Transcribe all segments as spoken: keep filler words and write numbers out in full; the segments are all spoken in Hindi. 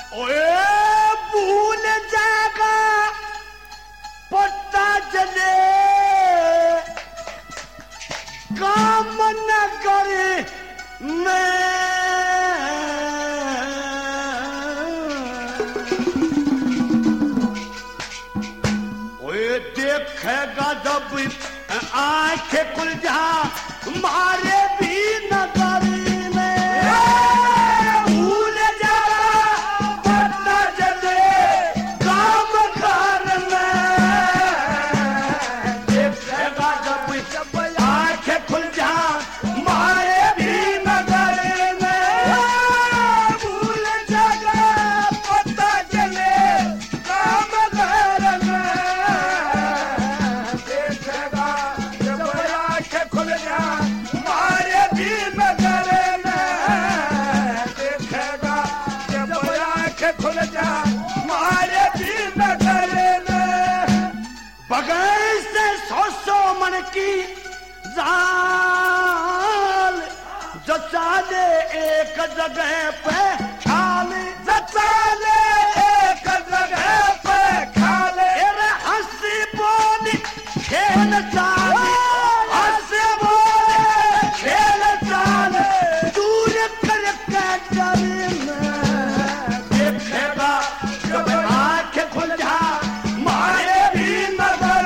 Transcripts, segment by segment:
ओए भूल जाएगा पता चले काम न करे मैं ओए देखेगा जब आंखें खुल जा मारे भी नजर की जाल जचाले एक जगह पे खाले जचाले एक जगह पे खाले अरे हंसी बोली खेल चाले हंसी बोली खेल चाले दूर करके डरे में देखेगा जब आंखें खुल जा मारे भी नजर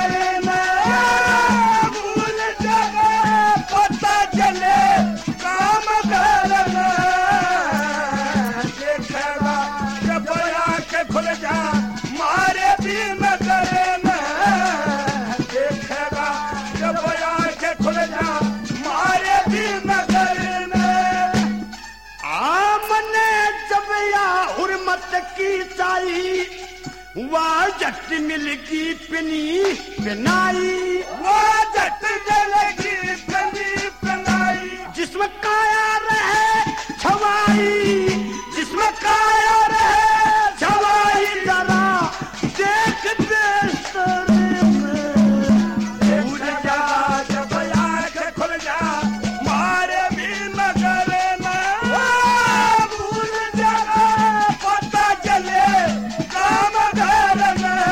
की चाई वाह जट मिलगी पिनी पिनाई वाह जट मिलगी पिनी पिनाई जिसमें काया रहे छवाई जिसमें काया रहे छवाई जरा देख बेस्तरे में भूल जा जब आंखें खुल जा मारे भी नजर में भूल जा पता चले काम घर में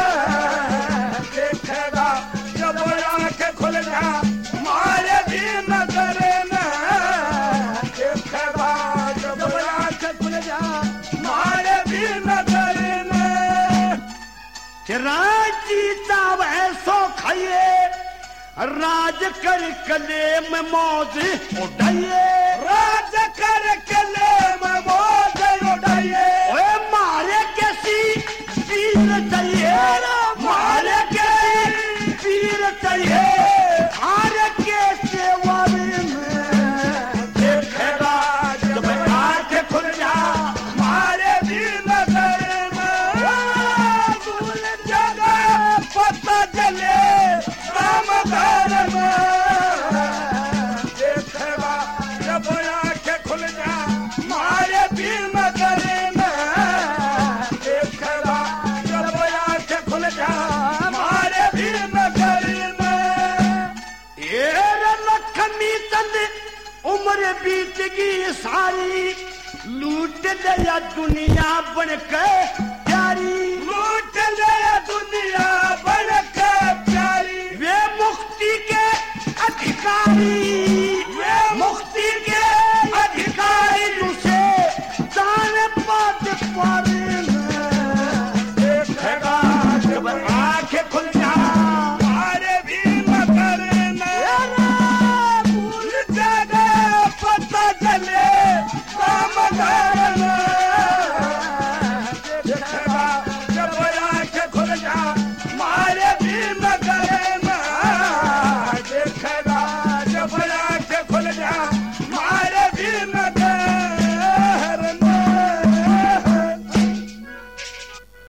देखेगा जब आंखें खुल जा मारे भी नजर में देखेगा जब आंखें खुल जा मारे भी नजर में राजीता वैसो खाइए राज कर कले में मौज उड़ाइए राज कर कले में मौज उड़ाइए ओए मारे कैसी पीर चाहिए मारे कैसी पीर चाहिए हारे कैसे वाले में देखेगा जब आंखें खुल जा मारे भी नजर में भूल जाएगा पता चले काम घर में देखेगा जब आंखें खुल जा मारे भी नजर में देखेगा जब आंखें खुल जा मारे भी नजर में ये लक्ष्मी चंद उम्र बीत गई सारी लूट लिया दुनिया बन के प्यारी लूट लिया दुनिया